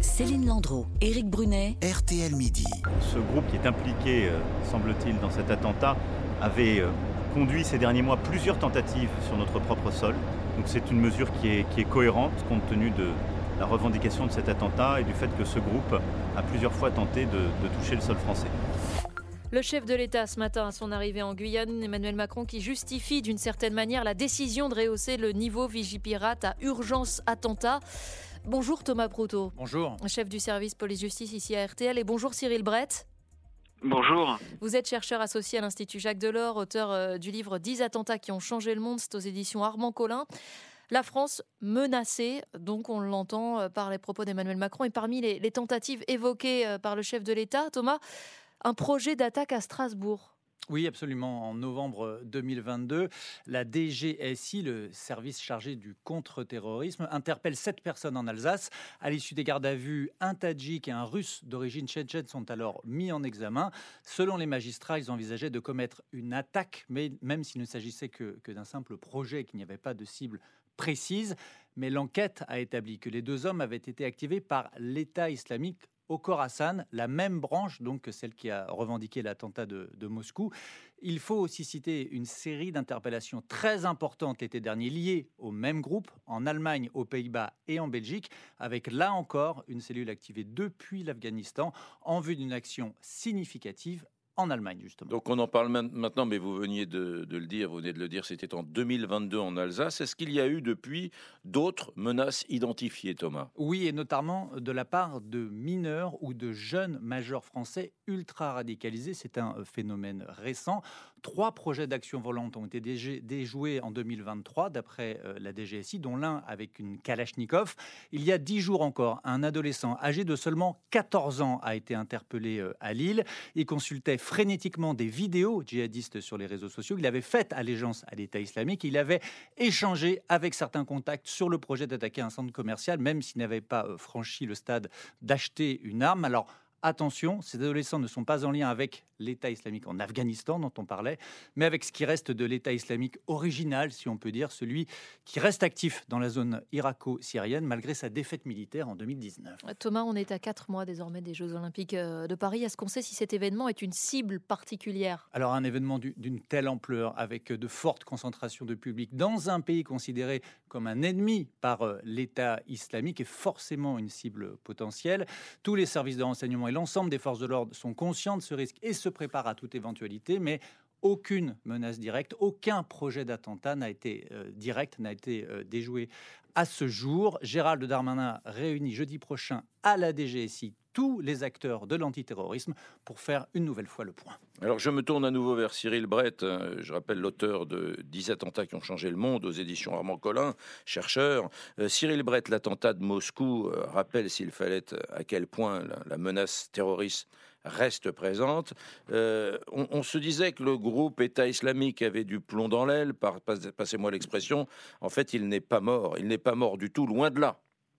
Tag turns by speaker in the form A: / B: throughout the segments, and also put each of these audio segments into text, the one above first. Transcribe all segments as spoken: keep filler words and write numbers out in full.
A: Céline Landreau, Éric Brunet,
B: R T L Midi.
C: Ce groupe qui est impliqué, euh, semble-t-il, dans cet attentat, avait euh, conduit ces derniers mois plusieurs tentatives sur notre propre sol. Donc c'est une mesure qui est, qui est cohérente compte tenu de la revendication de cet attentat et du fait que ce groupe a plusieurs fois tenté de, de toucher le sol français.
D: Le chef de l'État ce matin à son arrivée en Guyane, Emmanuel Macron, qui justifie d'une certaine manière la décision de rehausser le niveau Vigipirate à urgence attentat. Bonjour Thomas Proutot.
E: Bonjour.
D: Chef du service police-justice ici à R T L, et bonjour Cyril Brett.
F: Bonjour.
D: Vous êtes chercheur associé à l'Institut Jacques Delors, auteur euh, du livre dix attentats qui ont changé le monde, c'est aux éditions Armand Collin. La France menacée, donc on l'entend euh, par les propos d'Emmanuel Macron, et parmi les, les tentatives évoquées euh, par le chef de l'État, Thomas, un projet d'attaque à Strasbourg.
E: Oui, absolument. En novembre deux mille vingt-deux, la D G S I, le service chargé du contre-terrorisme, interpelle sept personnes en Alsace. À l'issue des gardes à vue, un Tadjik et un Russe d'origine tchétchène sont alors mis en examen. Selon les magistrats, ils envisageaient de commettre une attaque, mais même s'il ne s'agissait que, que d'un simple projet, qu'il n'y avait pas de cible précise. Mais l'enquête a établi que les deux hommes avaient été activés par l'État islamique au Khorasan, la même branche donc que celle qui a revendiqué l'attentat de, de Moscou. Il faut aussi citer une série d'interpellations très importantes l'été dernier liées au même groupe, en Allemagne, aux Pays-Bas et en Belgique, avec là encore une cellule activée depuis l'Afghanistan en vue d'une action significative en Allemagne, justement.
G: Donc on en parle maintenant, mais vous veniez de, de le dire, vous venez de le dire, c'était en deux mille vingt-deux en Alsace. Est-ce qu'il y a eu depuis d'autres menaces identifiées, Thomas ?
E: Oui, et notamment de la part de mineurs ou de jeunes majeurs français ultra radicalisés. C'est un phénomène récent. Trois projets d'action violente ont été déjoués en deux mille vingt-trois, d'après la D G S I, dont l'un avec une Kalachnikov. Il y a dix jours encore, un adolescent âgé de seulement quatorze ans a été interpellé à Lille. Il consultait frénétiquement des vidéos djihadistes sur les réseaux sociaux. Il avait fait allégeance à l'État islamique. Il avait échangé avec certains contacts sur le projet d'attaquer un centre commercial, même s'il n'avait pas franchi le stade d'acheter une arme. Alors, attention, ces adolescents ne sont pas en lien avec l'État islamique en Afghanistan dont on parlait, mais avec ce qui reste de l'État islamique original, si on peut dire, celui qui reste actif dans la zone irako-syrienne malgré sa défaite militaire en deux mille dix-neuf.
D: Thomas, on est à quatre mois désormais des Jeux Olympiques de Paris. Est-ce qu'on sait si cet événement est une cible particulière ?
E: Alors un événement d'une telle ampleur, avec de fortes concentrations de public dans un pays considéré comme un ennemi par l'État islamique, est forcément une cible potentielle. Tous les services de renseignement et l'ensemble des forces de l'ordre sont conscients de ce risque et se prépare à toute éventualité, mais aucune menace directe, aucun projet d'attentat n'a été euh, direct, n'a été euh, déjoué à ce jour. Gérald Darmanin réunit jeudi prochain à la D G S I tous les acteurs de l'antiterrorisme pour faire une nouvelle fois le point.
G: Alors je me tourne à nouveau vers Cyril Brett, je rappelle l'auteur de dix attentats qui ont changé le monde aux éditions Armand Collin, chercheur. Euh, Cyril Brett, l'attentat de Moscou, euh, rappelle s'il fallait à quel point la, la menace terroriste reste présente. Euh, on, on se disait que le groupe État islamique avait du plomb dans l'aile, par, passez-moi l'expression. En fait, il n'est pas mort. Il n'est pas mort du tout, loin de là.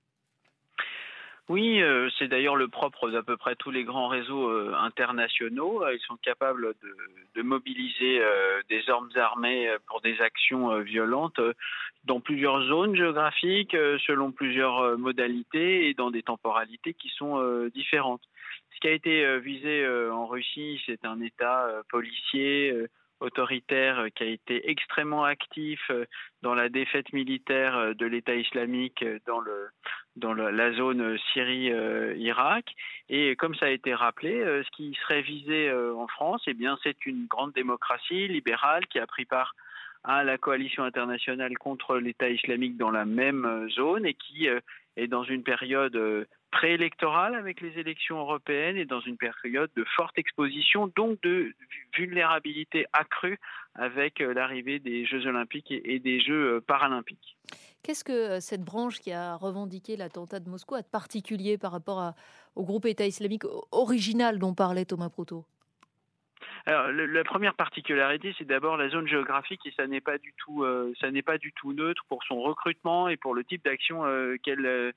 F: Oui, euh, c'est d'ailleurs le propre d'à peu près tous les grands réseaux euh, internationaux. Ils sont capables de, de mobiliser euh, des hommes armés pour des actions euh, violentes euh, dans plusieurs zones géographiques, euh, selon plusieurs euh, modalités et dans des temporalités qui sont euh, différentes. Ce qui a été euh, visé euh, en Russie, c'est un État euh, policier, euh, autoritaire, qui a été extrêmement actif dans la défaite militaire de l'État islamique dans, le, dans le, la zone Syrie-Irak. Et comme ça a été rappelé, ce qui serait visé en France, eh bien, c'est une grande démocratie libérale qui a pris part à la coalition internationale contre l'État islamique dans la même zone et qui est dans une période préélectorale avec les élections européennes et dans une période de forte exposition, donc de vulnérabilité accrue avec l'arrivée des Jeux Olympiques et des Jeux Paralympiques.
D: Qu'est-ce que cette branche qui a revendiqué l'attentat de Moscou a de particulier par rapport à, au groupe État islamique original dont parlait Thomas Proutot ?
F: Alors, le, la première particularité, c'est d'abord la zone géographique et ça n'est pas du tout, euh, ça n'est pas du tout neutre pour son recrutement et pour le type d'action euh, qu'elle euh,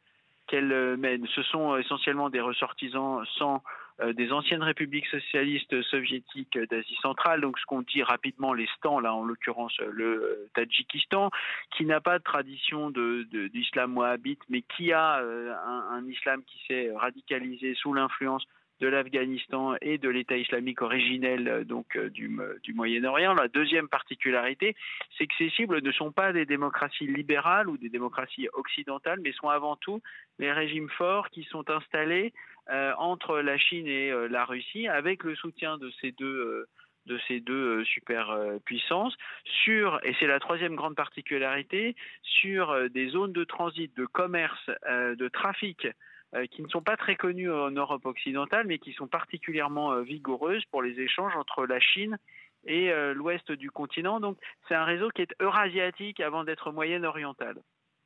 F: qu'elle mène. Ce sont essentiellement des ressortissants sans Euh, des anciennes républiques socialistes soviétiques d'Asie centrale, donc ce qu'on dit rapidement les stans, là en l'occurrence le euh, Tadjikistan, qui n'a pas de tradition de, de, d'islam wahhabite, mais qui a euh, un, un islam qui s'est radicalisé sous l'influence de l'Afghanistan et de l'État islamique originel donc euh, du, du Moyen-Orient. La deuxième particularité, c'est que ces cibles ne sont pas des démocraties libérales ou des démocraties occidentales, mais sont avant tout les régimes forts qui sont installés euh, entre la Chine et euh, la Russie, avec le soutien de ces deux euh, de ces deux euh, superpuissances, sur, et c'est la troisième grande particularité, sur euh, des zones de transit, de commerce, euh, de trafic, qui ne sont pas très connues en Europe occidentale, mais qui sont particulièrement vigoureuses pour les échanges entre la Chine et l'ouest du continent. Donc c'est un réseau qui est eurasiatique avant d'être moyen-oriental.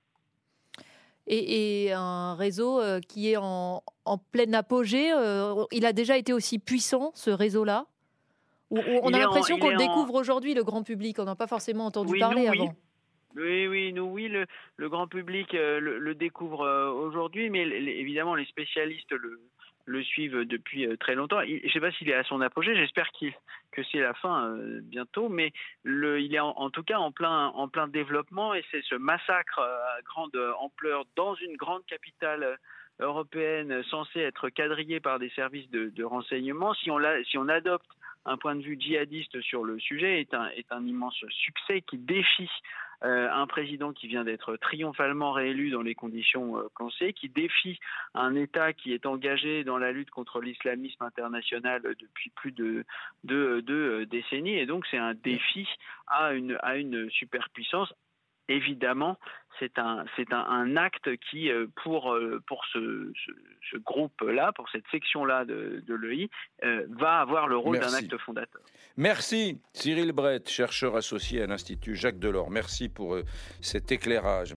D: Et, et un réseau qui est en, en plein apogée. Il a déjà été aussi puissant, ce réseau-là? On, on a l'impression en, qu'on le découvre en... aujourd'hui, le grand public. On n'a pas forcément entendu
F: oui,
D: parler
F: nous,
D: avant.
F: Oui. Oui, oui, nous, oui, le, le grand public euh, le, le découvre euh, aujourd'hui, mais les, évidemment, les spécialistes le, le suivent depuis euh, très longtemps. Il, je ne sais pas s'il est à son apogée, j'espère qu'il, que c'est la fin euh, bientôt, mais le, il est en, en tout cas en plein, en plein développement, et c'est ce massacre à grande ampleur dans une grande capitale européenne censée être quadrillée par des services de, de renseignement. Si on, la, si on adopte un point de vue djihadiste sur le sujet, est un, est un immense succès qui défie Euh, un président qui vient d'être triomphalement réélu dans les conditions euh, qu'on sait, qui défie un État qui est engagé dans la lutte contre l'islamisme international depuis plus de deux de, de décennies. Et donc c'est un défi à une, à une superpuissance. Évidemment, c'est un, c'est un, un acte qui, pour, pour ce, ce, ce groupe-là, pour cette section-là de, de l'E I, euh, va avoir le rôle Merci. d'un acte fondateur.
G: Merci Cyril Brett, chercheur associé à l'Institut Jacques Delors. Merci pour euh, cet éclairage.